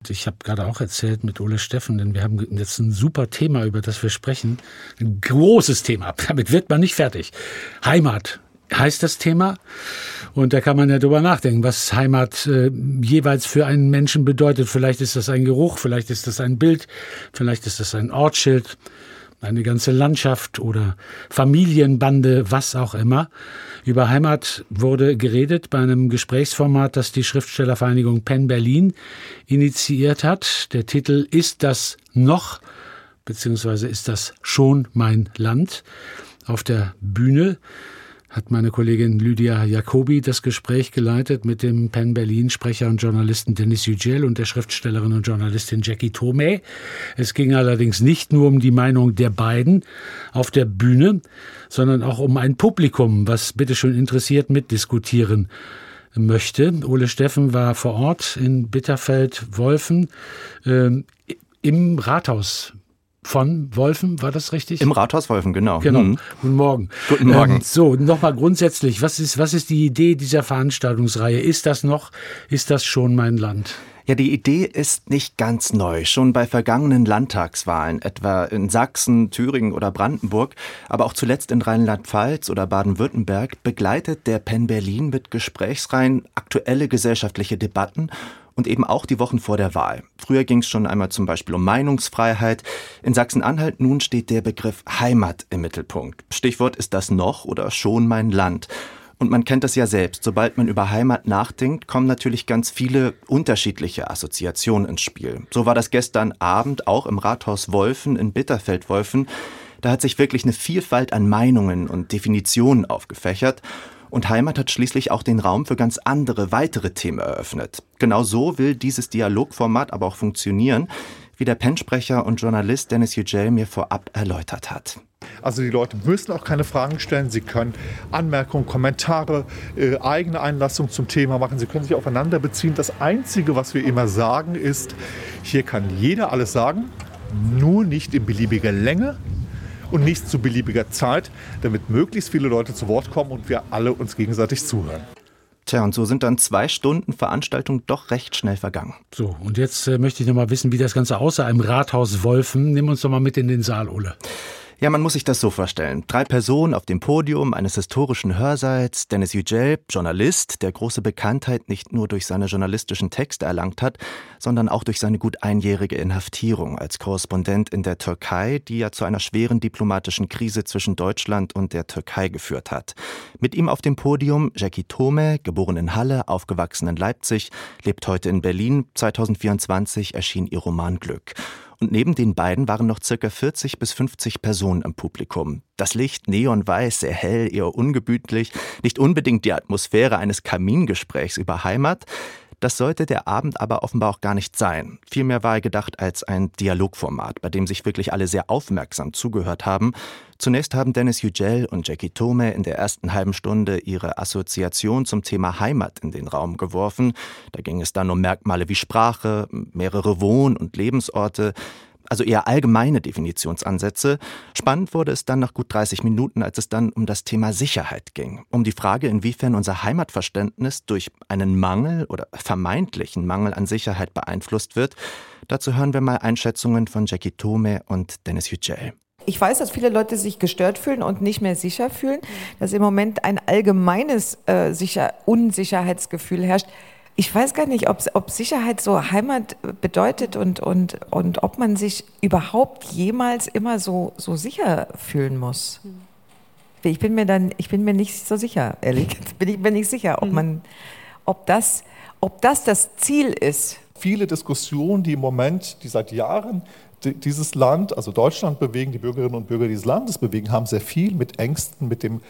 Ich habe gerade auch erzählt mit Ole Steffen, denn wir haben jetzt ein super Thema, über das wir sprechen. Ein großes Thema, damit wird man nicht fertig. Heimat heißt das Thema. Und da kann man ja drüber nachdenken, was Heimat jeweils für einen Menschen bedeutet. Vielleicht ist das ein Geruch, vielleicht ist das ein Bild, vielleicht ist das ein Ortsschild, eine ganze Landschaft oder Familienbande, was auch immer. Über Heimat wurde geredet bei einem Gesprächsformat, das die Schriftstellervereinigung Penn Berlin initiiert hat. Der Titel Ist das noch, beziehungsweise Ist das schon mein Land? Auf der Bühne hat meine Kollegin Lydia Jacobi das Gespräch geleitet mit dem Penn Berlin-Sprecher und Journalisten Denis Yücel und der Schriftstellerin und Journalistin Jackie Toomey. Es ging allerdings nicht nur um die Meinung der beiden auf der Bühne, sondern auch um ein Publikum, was bitteschön interessiert mitdiskutieren möchte. Ole Steffen war vor Ort in Bitterfeld-Wolfen im Rathaus von Wolfen, war das richtig? Im Rathaus Wolfen, genau. Genau. Guten Morgen. Guten Morgen. So, nochmal grundsätzlich, was ist die Idee dieser Veranstaltungsreihe? Ist das schon mein Land? Ja, die Idee ist nicht ganz neu. Schon bei vergangenen Landtagswahlen, etwa in Sachsen, Thüringen oder Brandenburg, aber auch zuletzt in Rheinland-Pfalz oder Baden-Württemberg, begleitet der Penn Berlin mit Gesprächsreihen aktuelle gesellschaftliche Debatten und eben auch die Wochen vor der Wahl. Früher ging es schon einmal zum Beispiel um Meinungsfreiheit. In Sachsen-Anhalt nun steht der Begriff Heimat im Mittelpunkt. Stichwort ist das noch oder schon mein Land. Und man kennt das ja selbst. Sobald man über Heimat nachdenkt, kommen natürlich ganz viele unterschiedliche Assoziationen ins Spiel. So war das gestern Abend auch im Rathaus Wolfen in Bitterfeld-Wolfen. Da hat sich wirklich eine Vielfalt an Meinungen und Definitionen aufgefächert. Und Heimat hat schließlich auch den Raum für ganz andere, weitere Themen eröffnet. Genau so will dieses Dialogformat aber auch funktionieren, wie der Penn-Sprecher und Journalist Denis Yücel mir vorab erläutert hat. Also die Leute müssen auch keine Fragen stellen, sie können Anmerkungen, Kommentare, eigene Einlassungen zum Thema machen, sie können sich aufeinander beziehen. Das Einzige, was wir immer sagen, ist, hier kann jeder alles sagen, nur nicht in beliebiger Länge und nicht zu beliebiger Zeit, damit möglichst viele Leute zu Wort kommen und wir alle uns gegenseitig zuhören. Tja, und so sind dann 2 Stunden Veranstaltung doch recht schnell vergangen. So, und jetzt möchte ich noch mal wissen, wie das Ganze aussah im Rathaus Wolfen. Nimm uns doch mal mit in den Saal, Ole. Ja, man muss sich das so vorstellen. 3 Personen auf dem Podium eines historischen Hörsaals. Denis Yücel, Journalist, der große Bekanntheit nicht nur durch seine journalistischen Texte erlangt hat, sondern auch durch seine gut einjährige Inhaftierung als Korrespondent in der Türkei, die ja zu einer schweren diplomatischen Krise zwischen Deutschland und der Türkei geführt hat. Mit ihm auf dem Podium Jackie Toomey, geboren in Halle, aufgewachsen in Leipzig, lebt heute in Berlin. 2024 erschien ihr Roman Glück. Und neben den beiden waren noch ca. 40 bis 50 Personen im Publikum. Das Licht neonweiß, sehr hell, eher ungemütlich, nicht unbedingt die Atmosphäre eines Kamingesprächs über Heimat. Das sollte der Abend aber offenbar auch gar nicht sein. Vielmehr war er gedacht als ein Dialogformat, bei dem sich wirklich alle sehr aufmerksam zugehört haben. Zunächst haben Denis Yücel und Jackie Toomey in der ersten halben Stunde ihre Assoziation zum Thema Heimat in den Raum geworfen. Da ging es dann um Merkmale wie Sprache, mehrere Wohn- und Lebensorte, also eher allgemeine Definitionsansätze. Spannend wurde es dann nach gut 30 Minuten, als es dann um das Thema Sicherheit ging. Um die Frage, inwiefern unser Heimatverständnis durch einen Mangel oder vermeintlichen Mangel an Sicherheit beeinflusst wird. Dazu hören wir mal Einschätzungen von Jackie Toomey und Denis Yücel. Ich weiß, dass viele Leute sich gestört fühlen und nicht mehr sicher fühlen, dass im Moment ein allgemeines Unsicherheitsgefühl herrscht. Ich weiß gar nicht, ob Sicherheit so Heimat bedeutet und ob man sich überhaupt jemals immer so sicher fühlen muss. Ich bin mir nicht so sicher, ehrlich. Bin ich mir nicht sicher, ob das Ziel ist. Viele Diskussionen, die seit Jahren dieses Land, also Deutschland bewegen, die Bürgerinnen und Bürger dieses Landes bewegen, haben sehr viel mit Ängsten,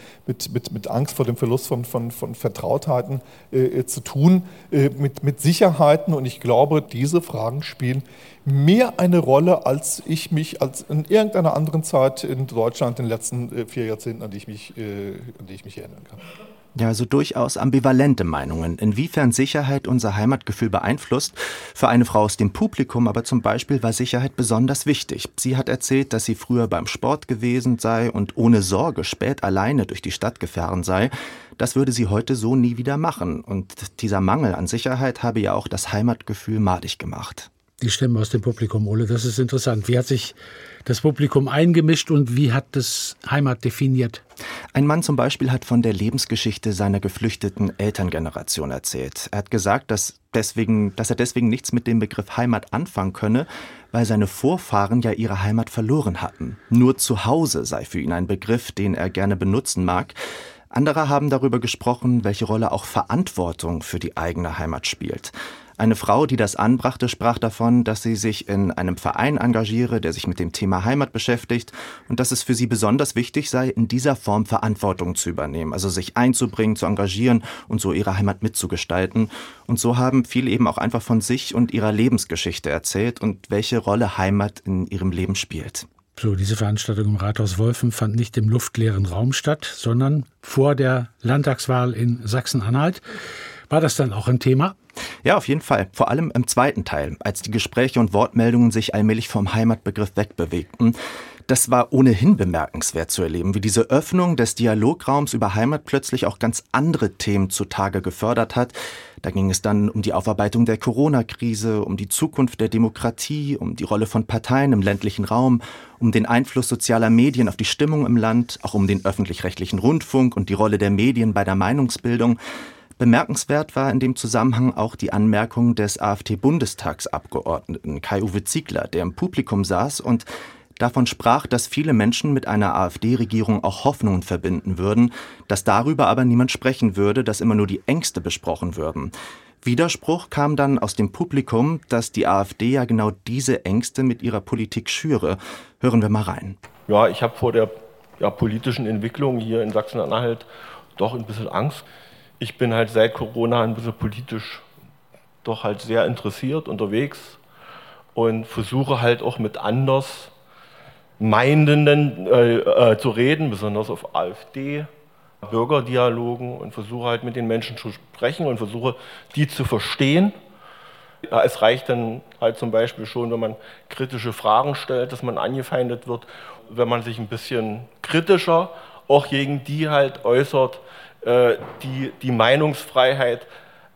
mit Angst vor dem Verlust von Vertrautheiten zu tun, mit Sicherheiten. Und ich glaube, diese Fragen spielen mehr eine Rolle, als in irgendeiner anderen Zeit in Deutschland in den letzten 4 Jahrzehnten, an die ich mich erinnern kann. Ja, also durchaus ambivalente Meinungen, inwiefern Sicherheit unser Heimatgefühl beeinflusst. Für eine Frau aus dem Publikum aber zum Beispiel war Sicherheit besonders wichtig. Sie hat erzählt, dass sie früher beim Sport gewesen sei und ohne Sorge spät alleine durch die Stadt gefahren sei. Das würde sie heute so nie wieder machen. Und dieser Mangel an Sicherheit habe ja auch das Heimatgefühl madig gemacht. Die Stimmen aus dem Publikum, Ole, das ist interessant. Wie hat sich das Publikum eingemischt und wie hat das Heimat definiert? Ein Mann zum Beispiel hat von der Lebensgeschichte seiner geflüchteten Elterngeneration erzählt. Er hat gesagt, dass er deswegen nichts mit dem Begriff Heimat anfangen könne, weil seine Vorfahren ja ihre Heimat verloren hatten. Nur Zuhause sei für ihn ein Begriff, den er gerne benutzen mag. Andere haben darüber gesprochen, welche Rolle auch Verantwortung für die eigene Heimat spielt. Eine Frau, die das anbrachte, sprach davon, dass sie sich in einem Verein engagiere, der sich mit dem Thema Heimat beschäftigt und dass es für sie besonders wichtig sei, in dieser Form Verantwortung zu übernehmen, also sich einzubringen, zu engagieren und so ihre Heimat mitzugestalten. Und so haben viele eben auch einfach von sich und ihrer Lebensgeschichte erzählt und welche Rolle Heimat in ihrem Leben spielt. So, diese Veranstaltung im Rathaus Wolfen fand nicht im luftleeren Raum statt, sondern vor der Landtagswahl in Sachsen-Anhalt. War das dann auch ein Thema? Ja, auf jeden Fall. Vor allem im zweiten Teil, als die Gespräche und Wortmeldungen sich allmählich vom Heimatbegriff wegbewegten. Das war ohnehin bemerkenswert zu erleben, wie diese Öffnung des Dialograums über Heimat plötzlich auch ganz andere Themen zutage gefördert hat. Da ging es dann um die Aufarbeitung der Corona-Krise, um die Zukunft der Demokratie, um die Rolle von Parteien im ländlichen Raum, um den Einfluss sozialer Medien auf die Stimmung im Land, auch um den öffentlich-rechtlichen Rundfunk und die Rolle der Medien bei der Meinungsbildung. Bemerkenswert war in dem Zusammenhang auch die Anmerkung des AfD-Bundestagsabgeordneten Kai-Uwe Ziegler, der im Publikum saß und davon sprach, dass viele Menschen mit einer AfD-Regierung auch Hoffnungen verbinden würden, dass darüber aber niemand sprechen würde, dass immer nur die Ängste besprochen würden. Widerspruch kam dann aus dem Publikum, dass die AfD ja genau diese Ängste mit ihrer Politik schüre. Hören wir mal rein. Ja, ich habe vor der politischen Entwicklung hier in Sachsen-Anhalt doch ein bisschen Angst. Ich bin halt seit Corona ein bisschen politisch doch halt sehr interessiert unterwegs und versuche halt auch mit Andersmeinenden zu reden, besonders auf AfD-Bürgerdialogen und versuche halt mit den Menschen zu sprechen und versuche, die zu verstehen. Ja, es reicht dann halt zum Beispiel schon, wenn man kritische Fragen stellt, dass man angefeindet wird, wenn man sich ein bisschen kritischer auch gegen die halt äußert, die Meinungsfreiheit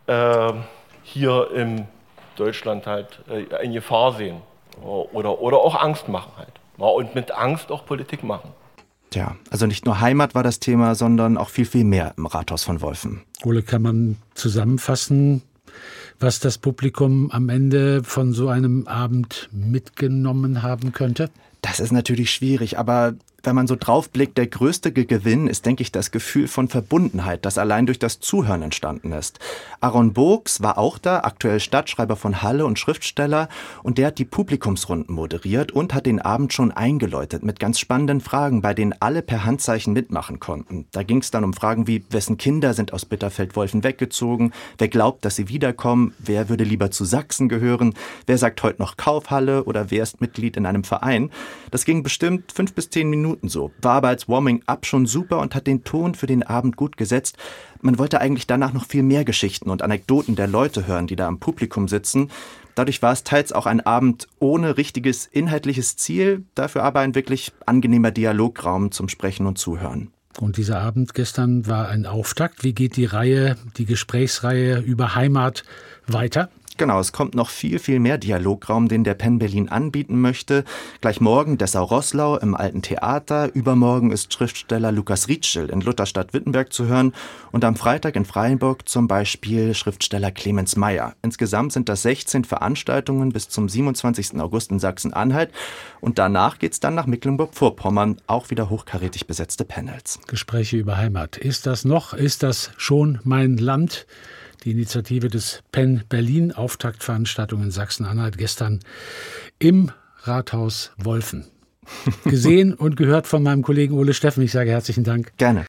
hier in Deutschland halt in Gefahr sehen oder auch Angst machen halt. Und mit Angst auch Politik machen. Tja, also nicht nur Heimat war das Thema, sondern auch viel, viel mehr im Rathaus von Wolfen. Ole, kann man zusammenfassen, was das Publikum am Ende von so einem Abend mitgenommen haben könnte? Das ist natürlich schwierig, aber wenn man so draufblickt, der größte Gewinn ist, denke ich, das Gefühl von Verbundenheit, das allein durch das Zuhören entstanden ist. Aaron Burgs war auch da, aktuell Stadtschreiber von Halle und Schriftsteller, und der hat die Publikumsrunden moderiert und hat den Abend schon eingeläutet mit ganz spannenden Fragen, bei denen alle per Handzeichen mitmachen konnten. Da ging es dann um Fragen wie, wessen Kinder sind aus Bitterfeld-Wolfen weggezogen, wer glaubt, dass sie wiederkommen, wer würde lieber zu Sachsen gehören, wer sagt heute noch Kaufhalle oder wer ist Mitglied in einem Verein. Das ging bestimmt 5 bis 10 Minuten so, war aber als Warming-up schon super und hat den Ton für den Abend gut gesetzt. Man wollte eigentlich danach noch viel mehr Geschichten und Anekdoten der Leute hören, die da im Publikum sitzen. Dadurch war es teils auch ein Abend ohne richtiges inhaltliches Ziel, dafür aber ein wirklich angenehmer Dialograum zum Sprechen und Zuhören. Und dieser Abend gestern war ein Auftakt. Wie geht die Gesprächsreihe über Heimat weiter? Genau, es kommt noch viel, viel mehr Dialograum, den der Penn Berlin anbieten möchte. Gleich morgen Dessau-Roßlau im Alten Theater. Übermorgen ist Schriftsteller Lukas Rietschel in Lutherstadt-Wittenberg zu hören. Und am Freitag in Freiburg zum Beispiel Schriftsteller Clemens Meyer. Insgesamt sind das 16 Veranstaltungen bis zum 27. August in Sachsen-Anhalt. Und danach geht's dann nach Mecklenburg-Vorpommern. Auch wieder hochkarätig besetzte Panels. Gespräche über Heimat. Ist das schon mein Land? Die Initiative des Penn Berlin, Auftaktveranstaltung in Sachsen-Anhalt, gestern im Rathaus Wolfen. Gesehen und gehört von meinem Kollegen Ole Steffen. Ich sage herzlichen Dank. Gerne.